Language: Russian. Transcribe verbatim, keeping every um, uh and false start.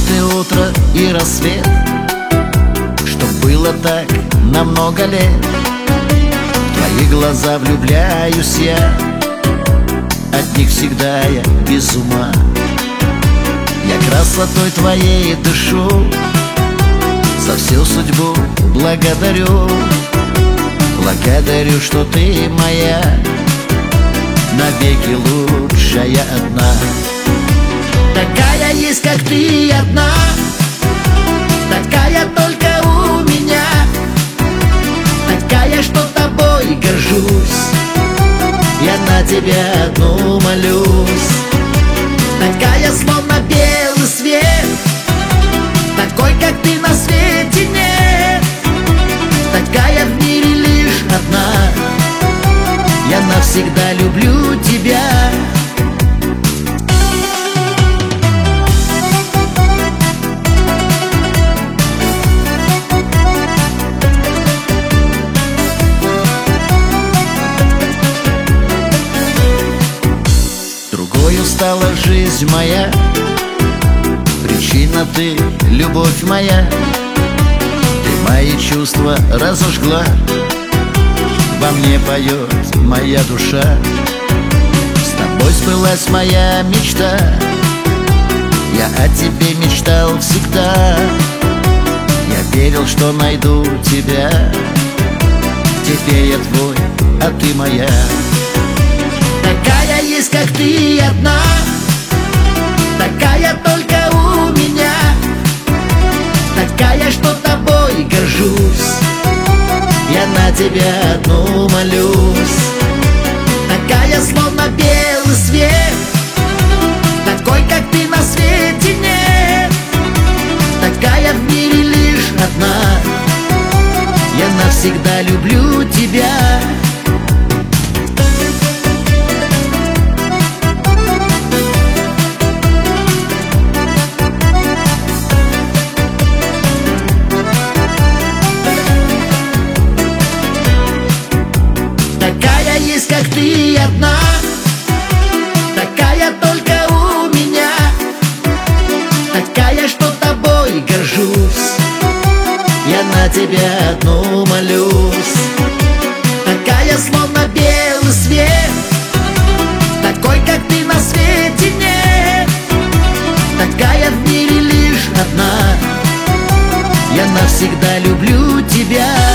и утро, и рассвет, что было так на много лет. В твои глаза влюбляюсь я, от них всегда я без ума. Я красотой твоей дышу, за всю судьбу благодарю. Благодарю, что ты моя, навеки лучшая одна. Такая есть, как ты, одна, такая только у меня, такая, что тобой горжусь, я на тебя одну молюсь. Такая, словно белый свет, такой, как ты, на свете нет. Такая в мире лишь одна, я навсегда люблю тебя. Другою стала жизнь моя, причина ты, любовь моя. Ты мои чувства разожгла, во мне поет моя душа. С тобой сбылась моя мечта, я о тебе мечтал всегда. Я верил, что найду тебя, теперь я твой, а ты моя. Такая есть, как ты, одна, такая только у меня, такая, что тобой горжусь, я на тебя одну молюсь. Такая, словно белый свет, такой, как ты, на свете нет. Такая в мире лишь одна, я навсегда люблю тебя. Такая есть, как ты, одна, такая только у меня, такая, что тобой горжусь, я на тебя одну молюсь. Такая, словно белый свет, такой, как ты, на свете нет. Такая в мире лишь одна, я навсегда люблю тебя.